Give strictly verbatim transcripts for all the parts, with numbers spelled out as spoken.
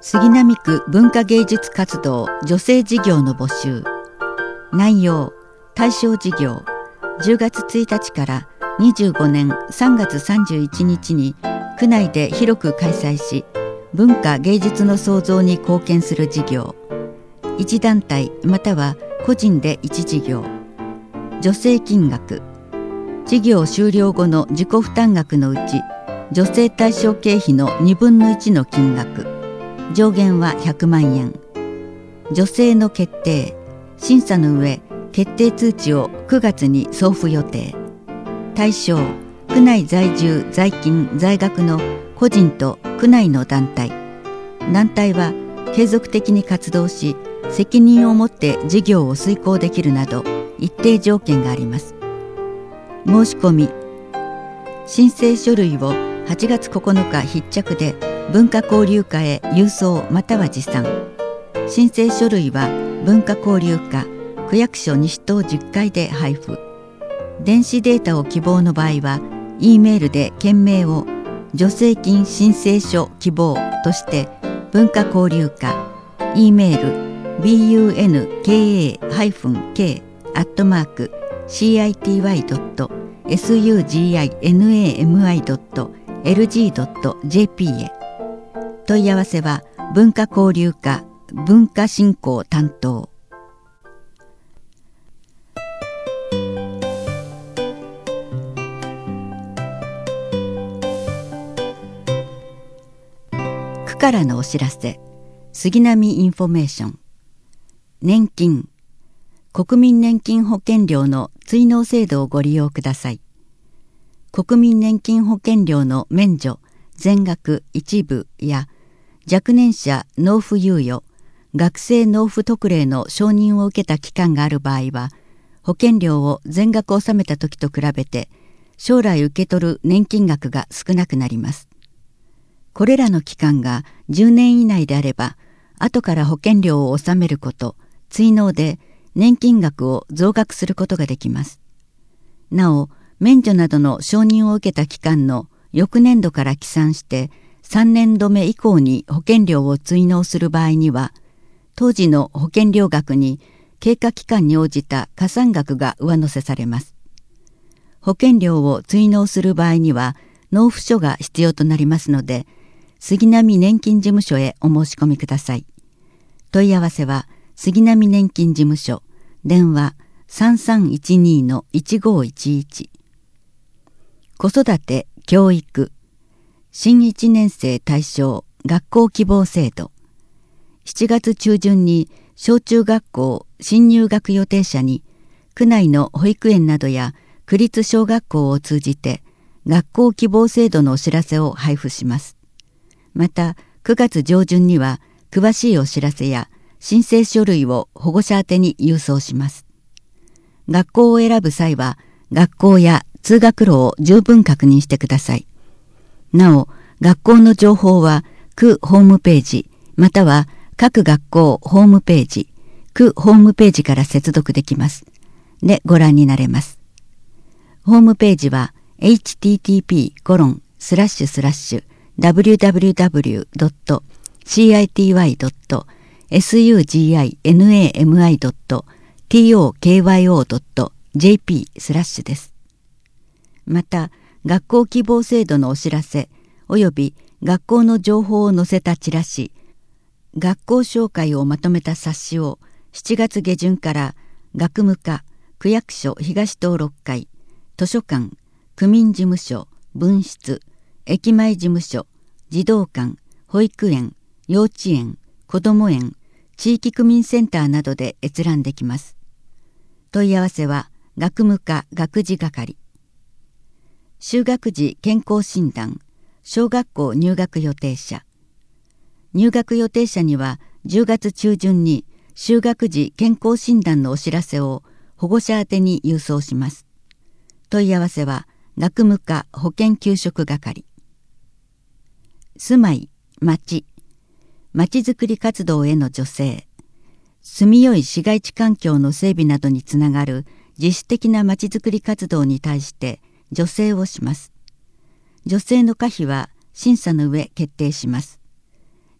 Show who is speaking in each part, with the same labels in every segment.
Speaker 1: 杉並区文化芸術活動助成事業の募集。内容、対象事業、じゅうがつついたちからにじゅうごねんさんがつさんじゅういちにちに区内で広く開催し、文化芸術の創造に貢献する事業。一団体または個人で一事業。助成金額、事業終了後の自己負担額のうち助成対象経費のにぶんのいちの金額。上限はひゃくまんえん。助成の決定、審査の上決定通知をくがつに送付予定。対象、区内在住在勤在学の個人と区内の団体。団体は継続的に活動し責任を持って事業を遂行できるなど一定条件があります。申し込み、申請書類をはちがつここのか必着で文化交流課へ郵送または持参。申請書類は文化交流課区役所西棟じゅっかいで配布。電子データを希望の場合は E メールで件名を助成金申請書希望として文化交流課 E メール ビーユーエヌケーエーケー アットマーク シーアイティーワイ ドット スユージーアイエヌエーエムアイ ドット エルジー ドット ジェーピー へ。問い合わせは文化交流課文化振興担当。区からのお知らせ。杉並インフォメーション。年金、国民年金保険料の追納制度をご利用ください。国民年金保険料の免除、全額一部や若年者納付猶予、学生納付特例の承認を受けた期間がある場合は、保険料を全額納めた時と比べて、将来受け取る年金額が少なくなります。これらの期間がじゅうねん以内であれば、後から保険料を納めること、追納で年金額を増額することができます。なお、免除などの承認を受けた期間の翌年度から起算してさんねんどめ以降に保険料を追納する場合には、当時の保険料額に経過期間に応じた加算額が上乗せされます。保険料を追納する場合には納付書が必要となりますので、杉並年金事務所へお申し込みください。問い合わせは杉並年金事務所、電話 さんさんいちに いちごいちいち。子育て、教育、新いちねん生対象学校希望制度。しちがつちゅうじゅんに小中学校新入学予定者に区内の保育園などや区立小学校を通じて学校希望制度のお知らせを配布します。またくがつじょうじゅんには詳しいお知らせや申請書類を保護者宛てに郵送します。学校を選ぶ際は学校や通学路を十分確認してください。なお、学校の情報は区ホームページまたは各学校ホームページ、区ホームページから接続できます。でご覧になれます。ホームページは エイチティーティーピーコロンスラッシュスラッシュダブリューダブリューダブリュードットシーアイティーワイドットエスユージーアイエヌエーエムアイドットティーオーケーワイオードットジェーピースラッシュです。また、学校希望制度のお知らせおよび学校の情報を載せたチラシ、学校紹介をまとめた冊子をしちがつげじゅんから学務課、区役所東棟ろっかい、図書館、区民事務所、分室、駅前事務所、児童館、保育園、幼稚園、こども園、地域区民センターなどで閲覧できます。問い合わせは学務課学事係。就学時健康診断、小学校入学予定者。入学予定者にはじゅうがつちゅうじゅんに就学時健康診断のお知らせを保護者宛てに郵送します。問い合わせは学務課保健給食係。住まい、町、町づくり活動への助成、住みよい市街地環境の整備などにつながる自主的な町づくり活動に対して助成をします。助成の可否は審査の上決定します。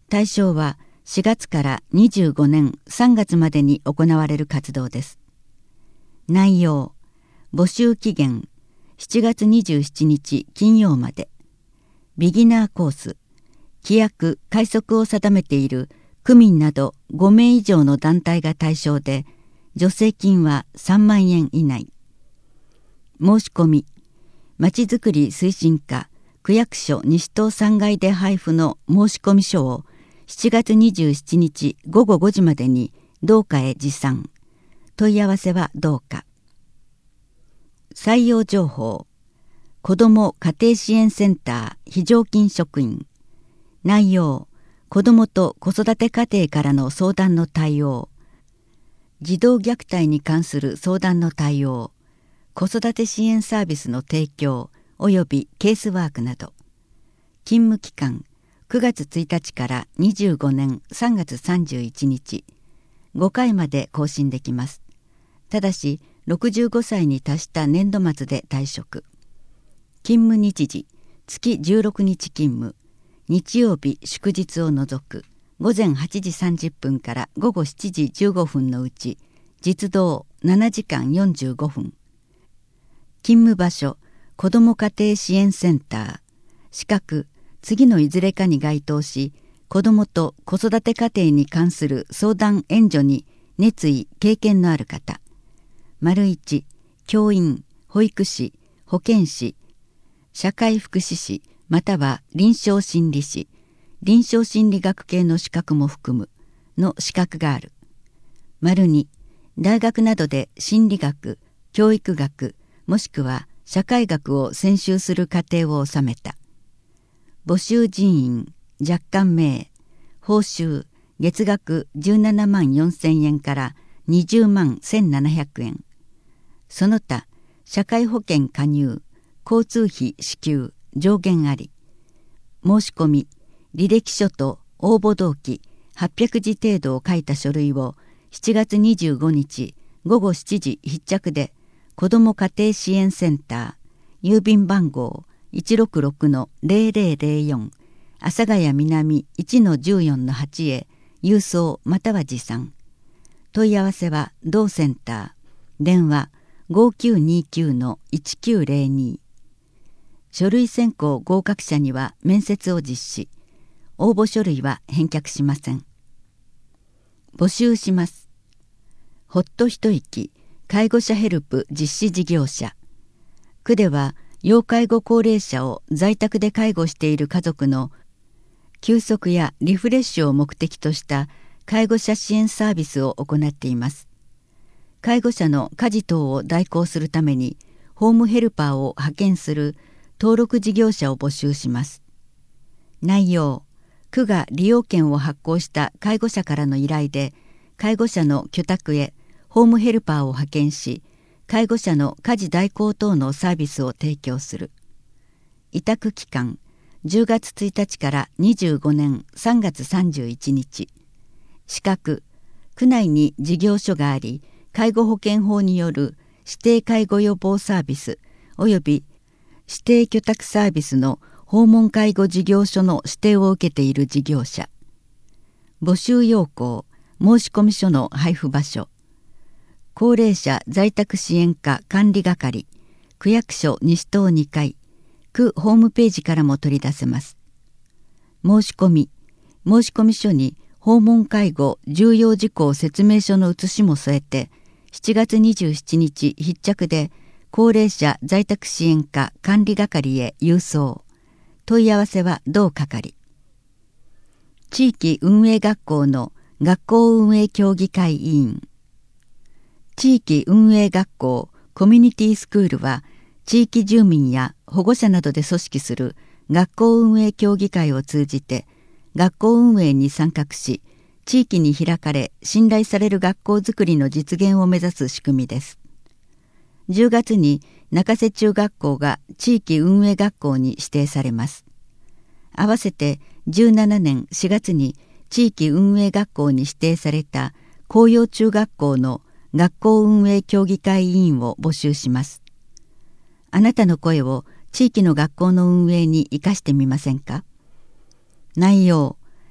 Speaker 1: 対象はしがつからにじゅうごねんさんがつまでに行われる活動です。内容、募集期限しちがつにじゅうしちにち金曜まで。ビギナーコース、規約・快則を定めている区民などごめい以上の団体が対象で、助成金はさんまんえん以内。申し込み、まちづくり推進課区役所西東さんがいで配布の申し込み書をしちがつにじゅうしちにちごごごじまでに同課へ持参。問い合わせは同課。採用情報、子ども家庭支援センター非常勤職員。内容、子どもと子育て家庭からの相談の対応、児童虐待に関する相談の対応、子育て支援サービスの提供及びケースワークなど。勤務期間くがつついたちからにじゅうごねんさんがつさんじゅういちにち、ごかいまで更新できます。ただしろくじゅうごさいに達した年度末で退職。勤務日時、月じゅうろくにち勤務、日曜日祝日を除くごぜんはちじさんじゅっぷんからごごしちじじゅうごふんのうち実働ななじかんよんじゅうごふん。勤務場所、子ども家庭支援センター。資格、次のいずれかに該当し、子どもと子育て家庭に関する相談援助に熱意・経験のある方。丸いち、教員、保育士、保健師、社会福祉士または臨床心理士、臨床心理学系の資格も含むの資格がある。丸に、大学などで心理学、教育学もしくは社会学を専修する課程を収めた。募集人員、若干名、報酬、月額じゅうななまんよんせんえんからにじゅうまんせんななひゃくえん。その他、社会保険加入、交通費支給、上限あり。申し込み、履歴書と応募動機はっぴゃくじ程度を書いた書類をしちがつにじゅうごにちごごしちじ必着で子ども家庭支援センター郵便番号 いちろくろくのぜろぜろぜろよん 阿佐ヶ谷南 いちのじゅうよんのはち へ郵送または持参。問い合わせは同センター、電話 ごきゅうにきゅうのいちきゅうぜろに。書類選考合格者には面接を実施。応募書類は返却しません。募集します。ほっと一息介護者ヘルプ実施事業者。区では要介護高齢者を在宅で介護している家族の休息やリフレッシュを目的とした介護者支援サービスを行っています。介護者の家事等を代行するためにホームヘルパーを派遣する登録事業者を募集します。内容、区が利用券を発行した介護者からの依頼で、介護者の居宅へホームヘルパーを派遣し、介護者の家事代行等のサービスを提供する。委託期間、じゅうがつついたちからにじゅうごねんさんがつさんじゅういちにち。資格、区内に事業所があり、介護保険法による指定介護予防サービス及び指定居宅サービスの訪問介護事業所の指定を受けている事業者。募集要項、申込書の配布場所。高齢者在宅支援課管理係、区役所西東にかい、区ホームページからも取り出せます。申し込み、申込書に訪問介護重要事項説明書の写しも添えて、しちがつにじゅうしちにち必着で高齢者在宅支援課管理係へ郵送。問い合わせは同係。地域運営学校の学校運営協議会委員。地域運営学校コミュニティスクールは地域住民や保護者などで組織する学校運営協議会を通じて学校運営に参画し、地域に開かれ信頼される学校づくりの実現を目指す仕組みです。じゅうがつに中瀬中学校が地域運営学校に指定されます。合わせてじゅうななねんしがつに地域運営学校に指定された紅葉中学校の学校運営協議会委員を募集します。あなたの声を地域の学校の運営に生かしてみませんか。内容、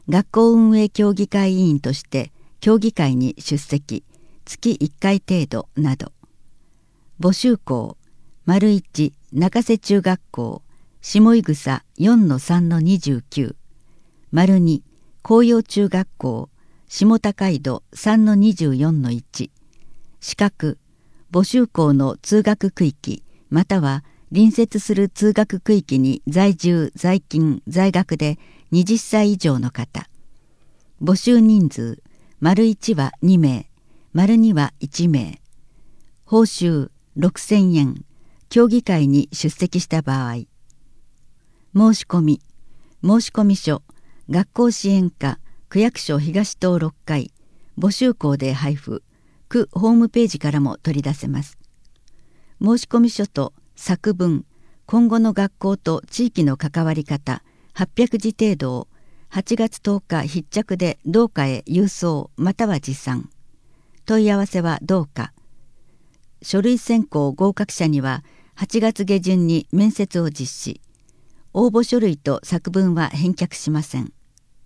Speaker 1: 学校運営協議会委員として協議会に出席、月いっかい程度など。募集校、丸いち中瀬中学校、下井草 よんのさんのにじゅうきゅう、丸に紅葉中学校、下高井戸 さんのにじゅうよんのいち、資格、募集校の通学区域または隣接する通学区域に在住在勤在学ではたち以上の方。募集人数、丸いちはにめい、丸にはいちめい。報酬ろくせんえん、協議会に出席した場合。申し込み、申込書、学校支援課、区役所東棟ろっかい、募集校で配布、区ホームページからも取り出せます。申込書と作文、今後の学校と地域の関わり方はっぴゃくじ程度をはちがつとおか必着で同課へ郵送または持参。問い合わせは同課。書類選考合格者にははちがつげじゅんに面接を実施。応募書類と作文は返却しません。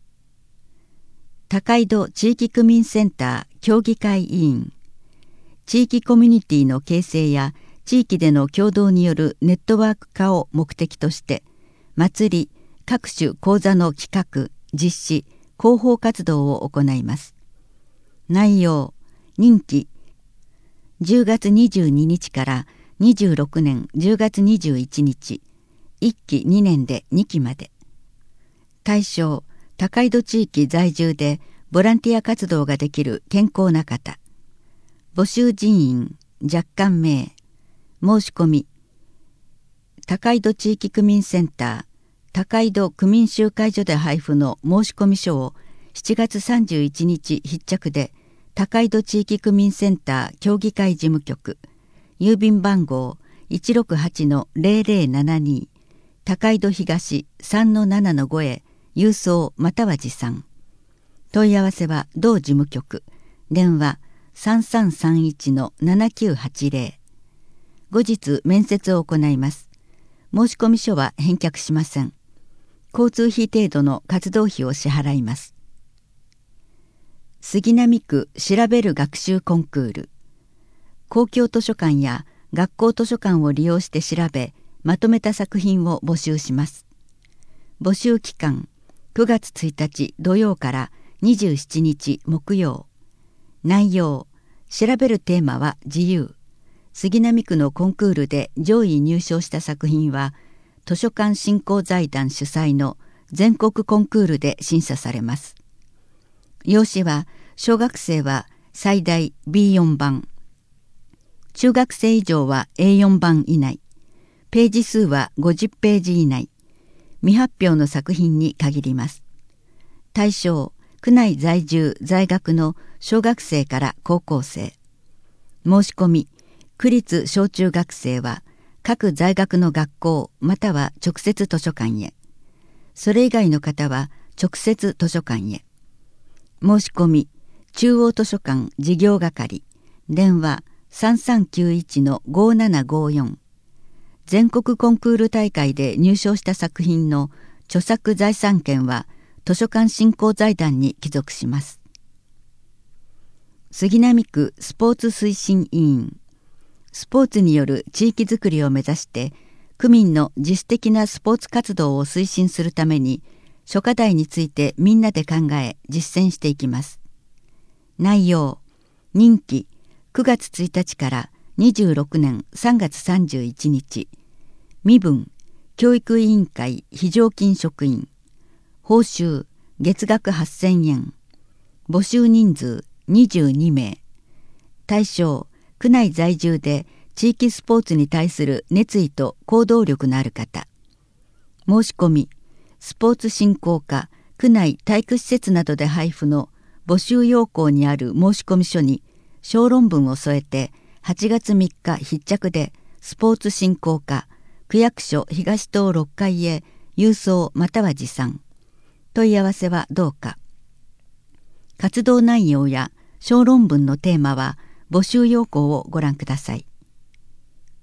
Speaker 1: 高井戸地域区民センター協議会委員。地域コミュニティの形成や地域での共同によるネットワーク化を目的として祭り、各種講座の企画、実施、広報活動を行います。内容、任期じゅうがつにじゅうににちからにじゅうろくねんじゅうがつにじゅういちにち、いっきにねんでにきまで。対象、高井戸地域在住でボランティア活動ができる健康な方。募集人員、若干名。申し込み。高井戸地域区民センター、高井戸区民集会所で配布の申込書をしちがつさんじゅういちにち必着で高井戸地域区民センター協議会事務局、郵便番号 いちろくはちのぜろぜろななに、高井戸東 さんのななのご へ郵送または持参。問い合わせは同事務局、電話 さんさんさんいちのななきゅうはちぜろ。後日面接を行います。申込書は返却しません。交通費程度の活動費を支払います。杉並区調べる学習コンクール。公共図書館や学校図書館を利用して調べ、まとめた作品を募集します。募集期間、くがつついたち土曜からにじゅうしちにち木曜。内容、調べるテーマは自由。杉並区のコンクールで上位入賞した作品は、図書館振興財団主催の全国コンクールで審査されます。用紙は、小学生は最大 ビーよん 版。中学生以上は エーよん 版以内。ページ数はごじゅっページ以内。未発表の作品に限ります。対象、区内在住在学の小学生から高校生。申し込み、区立小中学生は各在学の学校または直接図書館へ。それ以外の方は直接図書館へ。申し込み、中央図書館事業係、電話 さんさんきゅういちのごななごよん。全国コンクール大会で入賞した作品の著作財産権は図書館振興財団に帰属します。杉並区スポーツ推進委員。スポーツによる地域づくりを目指して区民の自主的なスポーツ活動を推進するために諸課題についてみんなで考え実践していきます。内容、任期くがつついたちからにじゅうろくねんさんがつさんじゅういちにち。身分、教育委員会非常勤職員。報酬、月額はっせんえん。募集人数にじゅうにめい。対象、区内在住で地域スポーツに対する熱意と行動力のある方。申し込み、スポーツ振興課区内体育施設などで配布の募集要項にある申込書に小論文を添えてはちがつみっか必着でスポーツ振興課区役所東棟ろっかいへ郵送または持参。問い合わせはどうか。活動内容や小論文のテーマは募集要項をご覧ください。